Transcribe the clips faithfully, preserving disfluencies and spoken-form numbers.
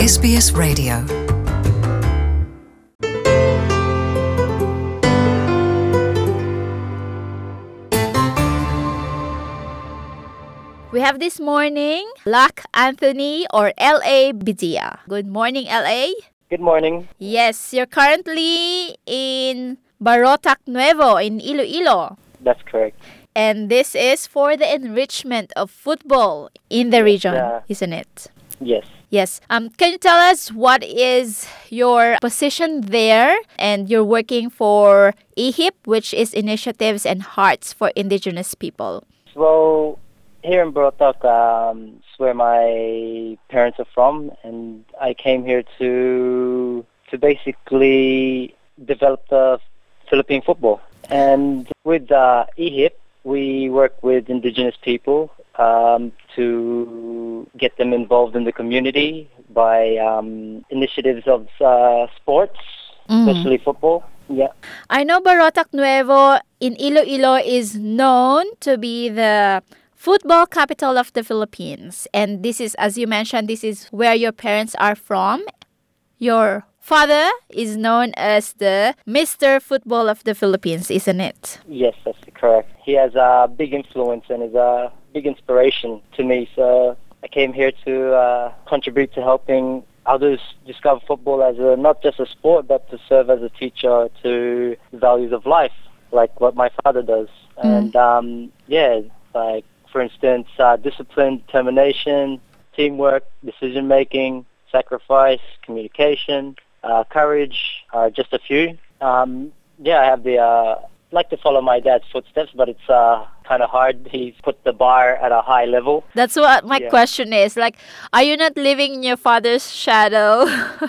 S B S Radio. We have this morning Luck Anthony or L A Bidia. Good morning, L A. Good morning. Yes, you're currently in Barotac Nuevo in Iloilo. That's correct. And this is for the enrichment of football in the region, uh, isn't it? Yes. Yes. Um, can you tell us what is your position there? And you're working for E H I P, which is Initiatives and Hearts for Indigenous People. Well, here in Barotac, um, is where my parents are from, and I came here to to basically develop the Philippine football. And with uh, E H I P, we work with Indigenous people um, to get them involved in the community by um, initiatives of uh, sports, Mm. especially football. Yeah. I know Barotac Nuevo in Iloilo is known to be the football capital of the Philippines. And this is, as you mentioned, this is where your parents are from. Your father is known as the Mister Football of the Philippines, isn't it? Yes, that's correct. He has a big influence and is a big inspiration to me. So I came here to uh, contribute to helping others discover football as a, not just a sport, but to serve as a teacher to the values of life, like what my father does. Mm. And um, yeah, like for instance, uh, discipline, determination, teamwork, decision making, sacrifice, communication, uh, courage, are just a few. Um, yeah, I have the uh, like to follow my dad's footsteps, but it's uh, kind of hard. He's put the bar at a high level. That's what my Yeah. question is. Like, are you not living in your father's shadow?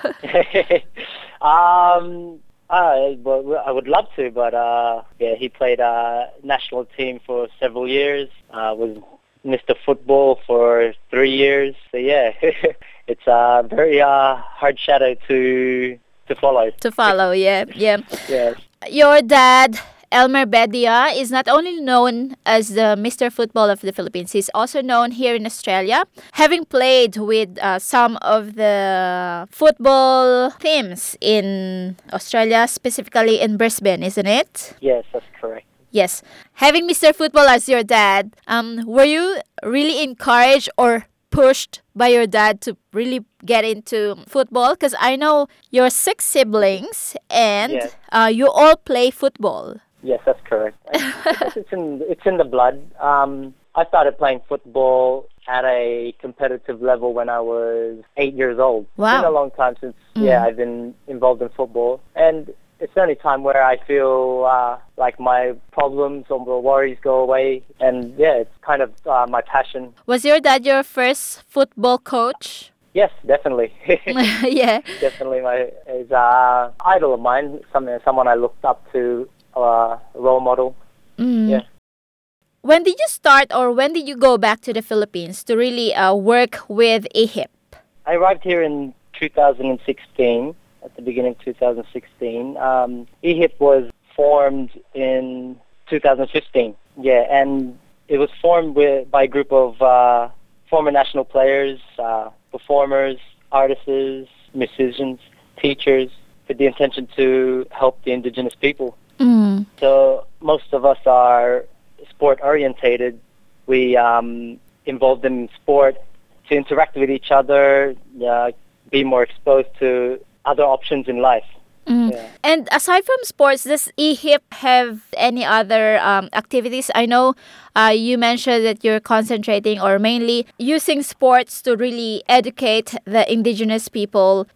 um, I, well, I would love to, but uh, yeah, he played uh, national team for several years. Uh, was Mister Football for three years. So yeah, it's a very uh, hard shadow to to follow. To follow, yeah, yeah. Yes. Your dad, Elmer Bedia, is not only known as the Mister Football of the Philippines, he's also known here in Australia, having played with uh, some of the football teams in Australia, specifically in Brisbane, isn't it? Yes, that's correct. Yes. Having Mister Football as your dad, um, were you really encouraged or pushed by your dad to really get into football? Because I know you're six siblings and Yes. uh, you all play football. Yes, that's correct. I guess it's in it's in the blood. Um, I started playing football at a competitive level when I was eight years old. Wow. It's been a long time since Mm. yeah I've been involved in football, and it's the only time where I feel uh, like my problems or my worries go away, and yeah, it's kind of uh, my passion. Was your dad your first football coach? Yes, definitely. Yeah. Definitely, my is uh, idol of mine. Someone someone I looked up to, uh, role model. Mm. Yeah. When did you start or when did you go back to the Philippines to really uh, work with E H I P? I arrived here in two thousand sixteen. At the beginning of two thousand sixteen, um, E H I P was formed in two thousand fifteen. Yeah, and it was formed with, by a group of uh, former national players, uh, performers, artists, musicians, teachers, with the intention to help the Indigenous people. Mm. So most of us are sport orientated. We um, involved in sport to interact with each other, uh, be more exposed to other options in life. Mm. Yeah. And aside from sports, does E H I P have any other um, activities? I know uh, you mentioned that you're concentrating or mainly using sports to really educate the Indigenous people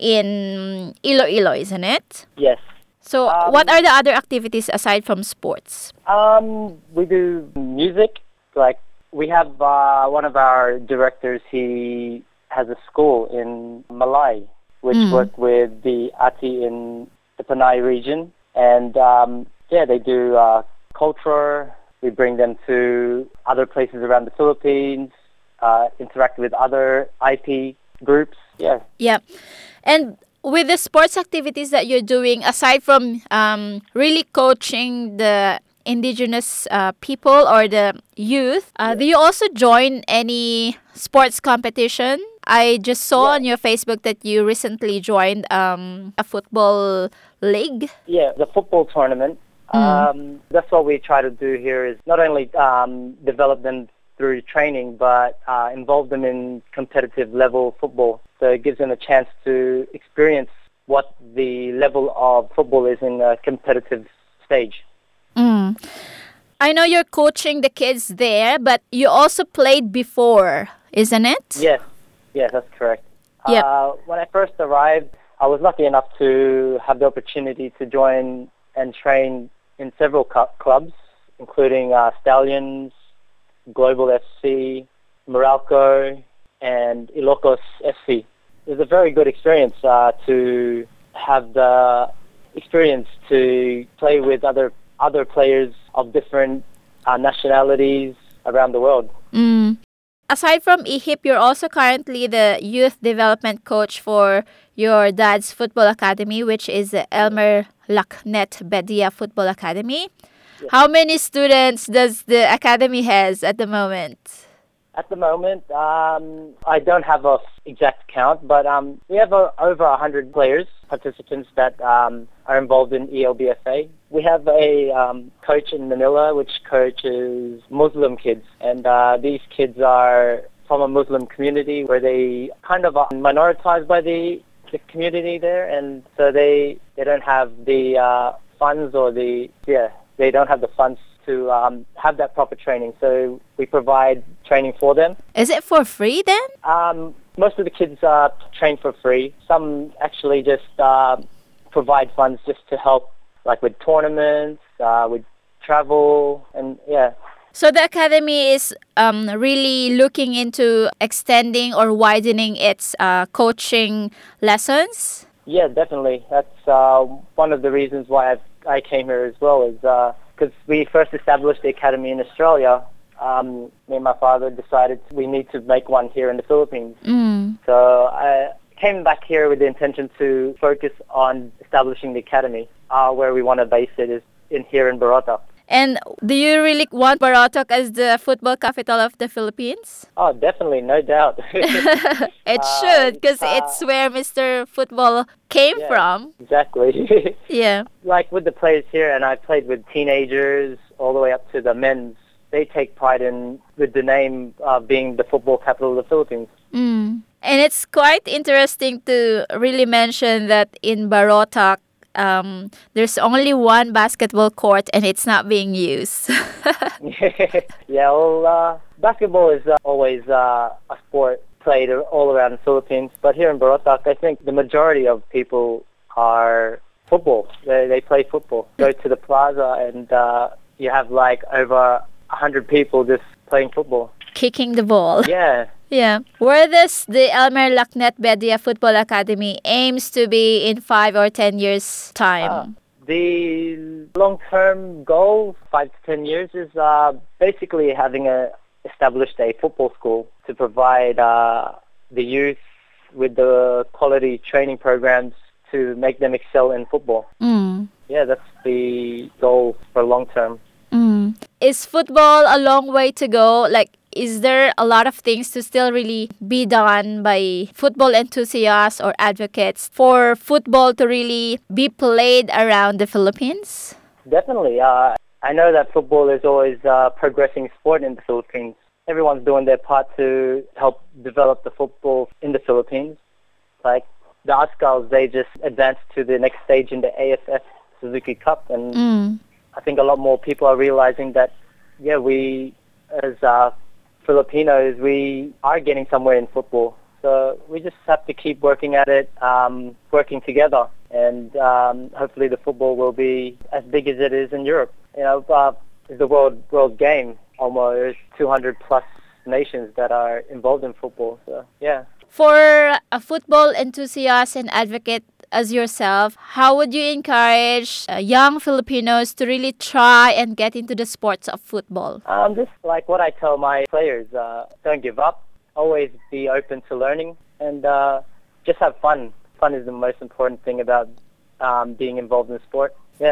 in Iloilo, isn't it? Yes. So Um, what are the other activities aside from sports? Um, we do music. Like we have uh, one of our directors. He has a school in Malay, which Mm. work with the Ati in the Panay region, and um, yeah, they do uh, culture. We bring them to other places around the Philippines, uh, interact with other I P groups. Yeah. Yeah. And with the sports activities that you're doing, aside from um, really coaching the Indigenous uh, people or the youth, uh, do you also join any sports competition? I just saw Yeah. on your Facebook that you recently joined um, a football league. Yeah, the football tournament. Um, that's what we try to do here is not only um, develop them through training, but uh, involve them in competitive level football. So it gives them a chance to experience what the level of football is in a competitive stage. Mm. I know you're coaching the kids there, but you also played before, isn't it? Yes, yes, that's correct. Yep. Uh, when I first arrived, I was lucky enough to have the opportunity to join and train in several cu- clubs, including uh, Stallions, Global F C, Meralco, and Ilocos F C. It was a very good experience uh, to have the experience to play with other other players of different uh, nationalities around the world. Mm. Aside from E H I P, you're also currently the youth development coach for your dad's football academy, which is the Elmer Laknet Bedia Football Academy. Yes. How many students does the academy has at the moment? At the moment, um, I don't have a exact count, but um, we have uh, over one hundred players, participants that um, are involved in E L B F A. We have a um, coach in Manila which coaches Muslim kids, and uh, these kids are from a Muslim community where they kind of are minoritized by the, the community there, and so they, they don't have the uh, funds or the, yeah, they don't have the funds to um, have that proper training. So we provide training for them. Is it for free then? Um, most of the kids are trained for free. Some actually just uh, provide funds just to help, like with tournaments, uh, with travel, and yeah. So the academy is um, really looking into extending or widening its uh, coaching lessons? Yeah, definitely. That's uh, one of the reasons why I've, I came here as well, is because uh, we first established the academy in Australia. Um, me and my father decided we need to make one here in the Philippines. Mm. So I came back here with the intention to focus on establishing the academy. Uh, where we want to base it is in here in Barotac. And do you really want Barotac as the football capital of the Philippines? Oh, definitely, no doubt. It Uh, should, because uh, it's where Mister Football came yeah, from. Exactly. Yeah. Like with the players here, and I played with teenagers all the way up to the men's, they take pride in with the name uh, being the football capital of the Philippines. Mm. And it's quite interesting to really mention that in Barotac, um, there's only one basketball court and it's not being used. Yeah, well, uh, basketball is uh, always uh, a sport played all around the Philippines, but here in Barotac, I think the majority of people are football. They, they play football. Go to the plaza and uh, you have like over one hundred people just playing football. Kicking the ball. Yeah. Yeah. Where does the Elmer Laknet Bedia Football Academy aims to be in five or ten years' time? Uh, the long-term goal, five to ten years, is uh, basically having a established a football school to provide uh, the youth with the quality training programs to make them excel in football. Mm. Yeah, that's the goal for long term. Mm. Is football a long way to go? Like, is there a lot of things to still really be done by football enthusiasts or advocates for football to really be played around the Philippines? Definitely. Uh, I know that football is always a progressing sport in the Philippines. Everyone's doing their part to help develop the football in the Philippines. Like the Ascals, they just advanced to the next stage in the A F F Suzuki Cup, and Mm. I think a lot more people are realizing that, yeah, we as uh, Filipinos, we are getting somewhere in football. So we just have to keep working at it, um, working together, and um, hopefully the football will be as big as it is in Europe. You know, uh, it's the world world game. Almost two hundred plus nations that are involved in football. So yeah. For a football enthusiast and advocate as yourself, how would you encourage uh, young Filipinos to really try and get into the sports of football? Um, just like what I tell my players, uh, don't give up. Always be open to learning, and uh, just have fun. Fun is the most important thing about um, being involved in sport. Yeah.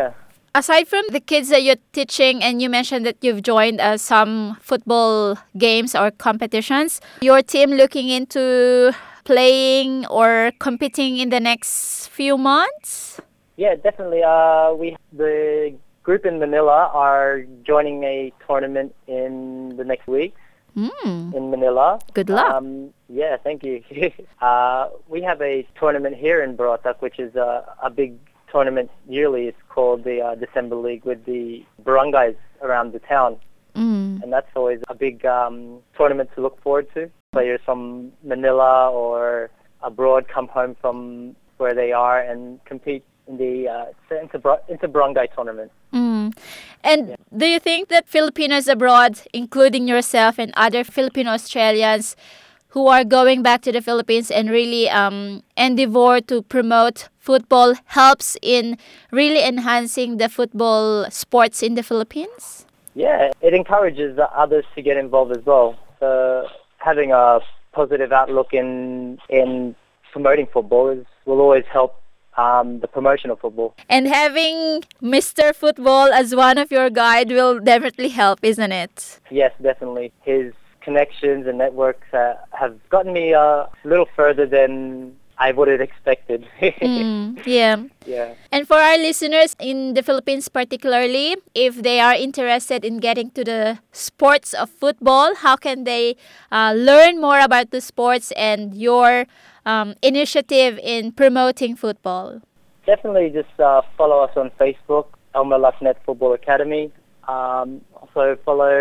aside from the kids that you're teaching, and you mentioned that you've joined uh, some football games or competitions, your team looking into playing or competing in the next few months? Yeah, definitely. Uh, we the group in Manila are joining a tournament in the next week Mm. in Manila. Good luck. Um, yeah, thank you. uh, we have a tournament here in Borotak, which is a, a big tournament yearly. It's called the uh, December League with the barangays around the town. Mm. And that's always a big um, tournament to look forward to. Players from Manila or abroad come home from where they are and compete in the uh, inter- inter-barangay tournament. Mm. And Yeah. do you think that Filipinos abroad, including yourself and other Filipino Australians who are going back to the Philippines and really um, endeavor to promote football, helps in really enhancing the football sports in the Philippines? Yeah, it encourages the others to get involved as well. So having a positive outlook in in promoting football is, will always help um, the promotion of football. And having Mister Football as one of your guide will definitely help, isn't it? Yes, definitely. His connections and networks uh, have gotten me a little further than I would have expected. Mm, yeah. Yeah. And for our listeners in the Philippines particularly, if they are interested in getting to the sports of football, how can they uh, learn more about the sports and your um, initiative in promoting football? Definitely just uh, follow us on Facebook, Al Malak Net Football Academy. Um, also follow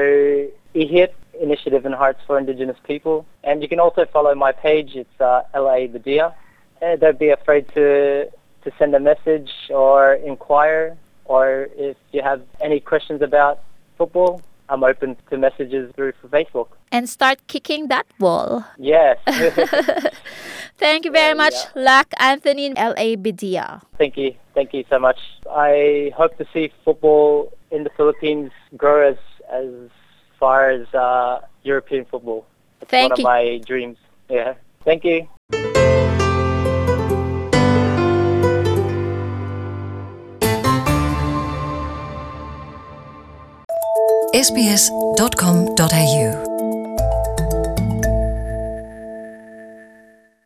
I H I P, Initiative in Hearts for Indigenous People. And you can also follow my page. It's uh, L A Badia. And don't be afraid to to send a message or inquire. Or if you have any questions about football, I'm open to messages through Facebook. And start kicking that ball. Yes. Thank you very Yeah, much, yeah. Lac Anthony L A Bidia. Thank you. Thank you so much. I hope to see football in the Philippines grow as as far as uh, European football. It's Thank one you. of my dreams. Yeah. Thank you. s b s dot com dot a u